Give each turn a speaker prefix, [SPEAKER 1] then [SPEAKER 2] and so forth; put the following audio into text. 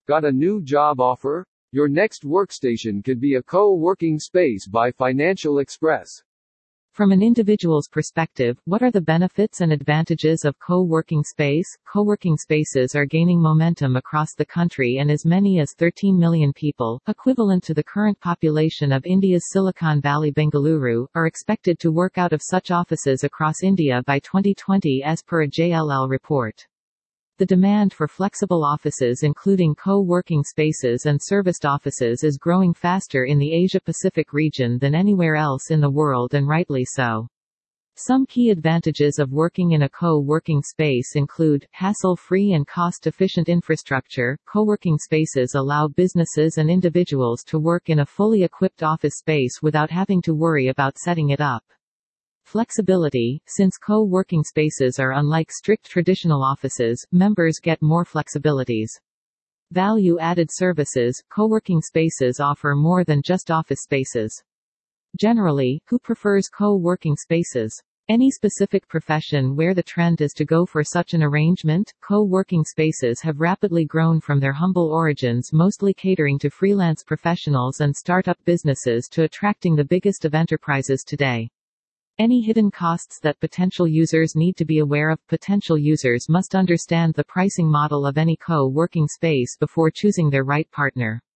[SPEAKER 1] Got a new job offer? Your next workstation could be a co-working space by Financial Express.
[SPEAKER 2] From an individual's perspective, what are the benefits and advantages of co-working space? Co-working spaces are gaining momentum across the country, and as many as 13 million people, equivalent to the current population of India's Silicon Valley Bengaluru, are expected to work out of such offices across India by 2020 as per a JLL report. The demand for flexible offices, including co-working spaces and serviced offices, is growing faster in the Asia-Pacific region than anywhere else in the world, and rightly so. Some key advantages of working in a co-working space include hassle-free and cost-efficient infrastructure. Co-working spaces allow businesses and individuals to work in a fully equipped office space without having to worry about setting it up. Flexibility. Since co-working spaces are unlike strict traditional offices, members get more flexibilities. Value-added services. Co-working spaces offer more than just office spaces. Generally, who prefers co-working spaces? Any specific profession where the trend is to go for such an arrangement? Co-working spaces have rapidly grown from their humble origins, mostly catering to freelance professionals and start-up businesses, to attracting the biggest of enterprises today. Any hidden costs that potential users need to be aware of? Potential users must understand the pricing model of any co-working space before choosing their right partner.